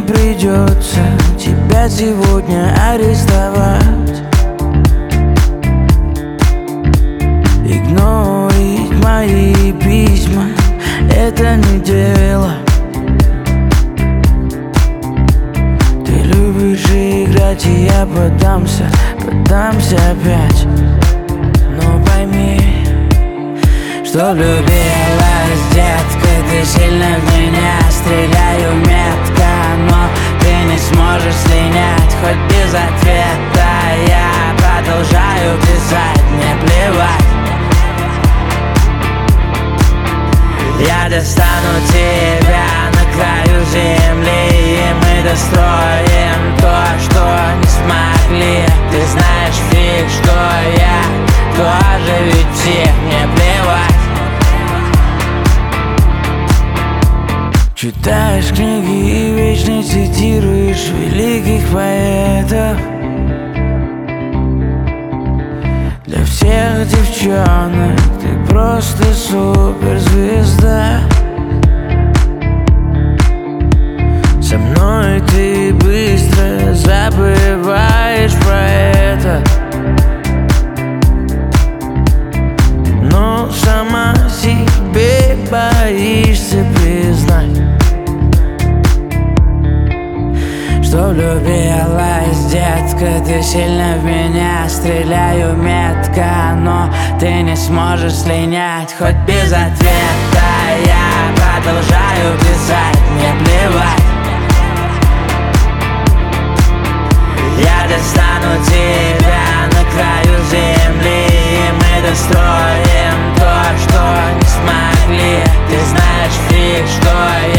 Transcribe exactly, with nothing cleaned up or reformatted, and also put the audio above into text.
придется тебя сегодня арестовать. Игнорить мои письма — это не дело. Ты любишь играть, и я поддамся, поддамся опять. Но пойми, что влюбилась, детка, ты сильно в меня. Стреляю метко, но ты не сможешь слинять. Хоть без ответа я продолжаю писать, мне плевать. Я достану тебя на краю земли, и мы достроим то, что не смогли. Ты знаешь, фиг, что я тоже ведь псих, мне плевать. Читаешь книги и вечно цитируешь великих поэтов. Для всех девчонок ты просто суперзвезда. Со мной ты быстро забываешь про это, но сама себе боишься признать, что влюбилась, детка, ты сильно в меня. Стреляю метко, но ты не сможешь слинять. Хоть без ответа я продолжаю писать, мне плевать. Я достану тебя на краю земли, и мы достроим то, что не смогли. Ты знаешь, фиг, что я